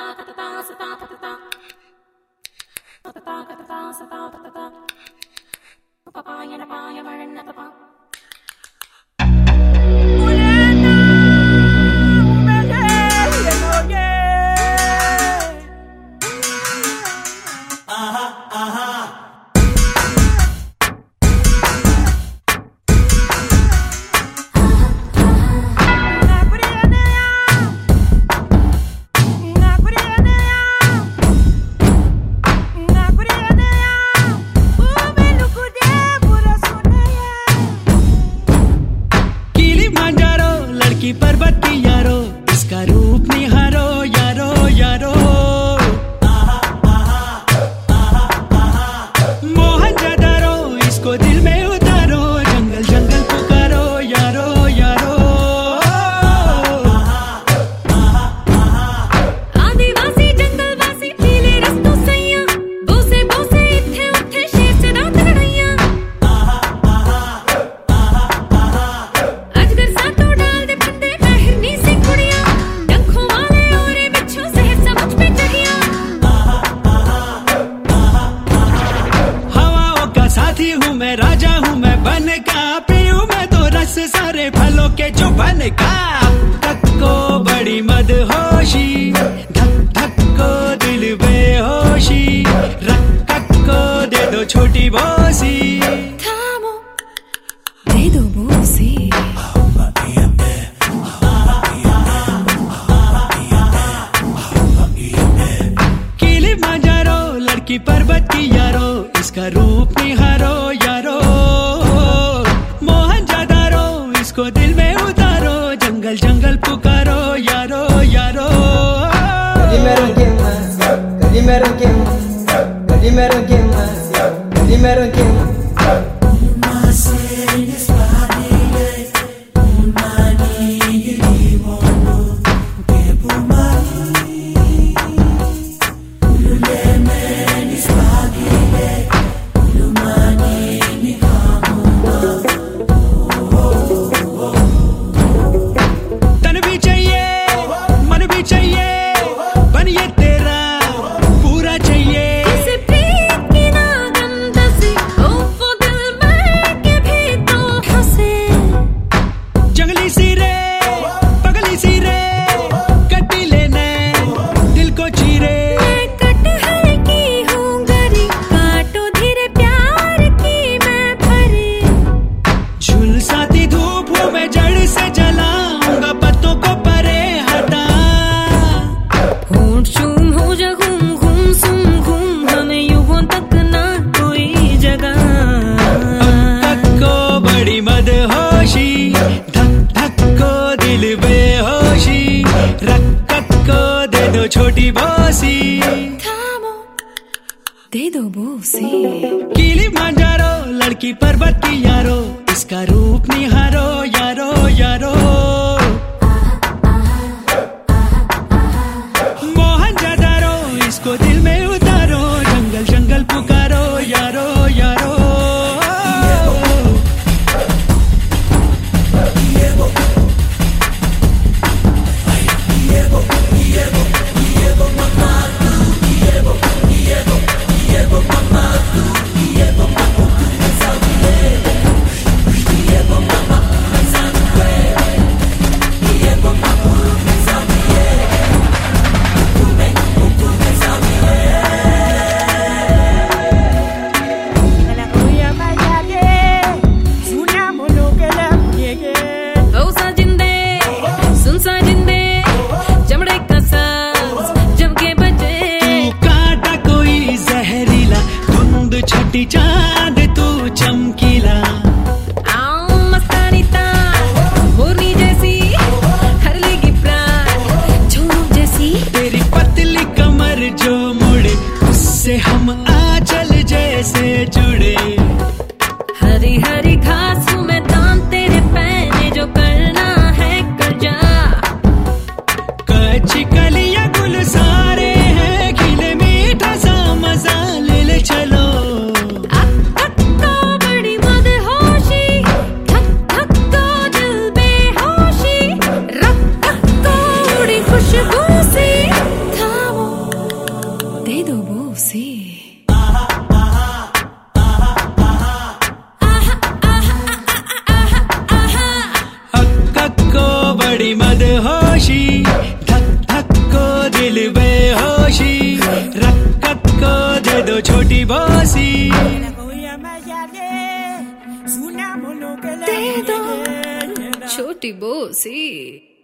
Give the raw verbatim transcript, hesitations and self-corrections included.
पर्वत की यारो, इसका रूप निहारो यारो यारो। मोहनजोदड़ो इसको दिल में उतारो, जंगल जंगल पुकारो यारो यारो। आदिवासी जंगलवासी पीले रस्तों सैया, बोसे बोसे इत्थे उत्थे शेर से रात लड़ैया। अजगर सातों डाल दे फंदे हिरनी से कुड़िया, डंखों वाले औरे बिच्छू सहर समझ पे चढ़िया। हवाओं का साथी हूँ मैं, राजा हूँ मैं बन का, पीऊँ मैं तो रस सारे फलों के जो बन का। धक को बड़ी मदहोशी, धक धक को दिल बेहोशी, रक कक को दे दो छोटी बोसी। थामो दे दो बोसी। किलिमांजारो लड़की पर्वत की यारो, इसका रूप निहारो यारो। मोहनजोदड़ो इसको दिल में उतारो, जंगल जंगल पुकारो यारो यारो। Calimero Gamas, Calimero Gamas, Calimero Gamas, Calimero Gamas. तन भी चाहिए मन भी चाहिए, बन ये तेरा पूरा चाहिए। इस प्रीत की नागम दसी, ओ वो दिल में के भी तो हंसे। जंगली सी रे पगली सी रे, कटी लेने दिल को चीरे। मैं कटहल की हूँ गरी, काटो धीरे प्यार की मैं भरी। झुलसाती धूप हूँ मैं, जड़ से जलाऊंगा पत्तों को परे हटा। होंठ चूम हो जा घूम घूम सुम घूम, हमें युगों तक ना कोई जगह। धक को बड़ी मदहोशी, धक धक को दिल बेहोशी, रक कक को दे दो छोटी बोसी। थामो दे दो बोसी। किलिमांजारो लड़की पर्वत की यारो, इसका रूप निहारो यारो यारो। मोहनजोदड़ो इसको दिल में उतारो, जंगल जंगल पुकारो यारो यारो। ओ साजिंदे सुन साजिंदे, चमड़े का साज जब के बजे। तू काटा कोई जहरीला, धुंध छठी चांद तू चमकीला। आओ मस्तानी तार मोरनी जैसी, हर लेगी प्राण झूम जैसी। तेरी पतली कमर जो मुड़े, उससे हम आंचल जैसे जुड़े। हरी हरी घास में दाम तेरे पैने, जो करना है कर जा। कच्ची कलियां गुल सारे हैं, खिले मीठा सा मजा ले ले चलो। धक को बड़ी मदहोशी, धक धक को दिल बेहोशी, रक रक को उड़ी खुशबू सी। थामो लो छोटी बोसी, दे दो छोटी बोसी।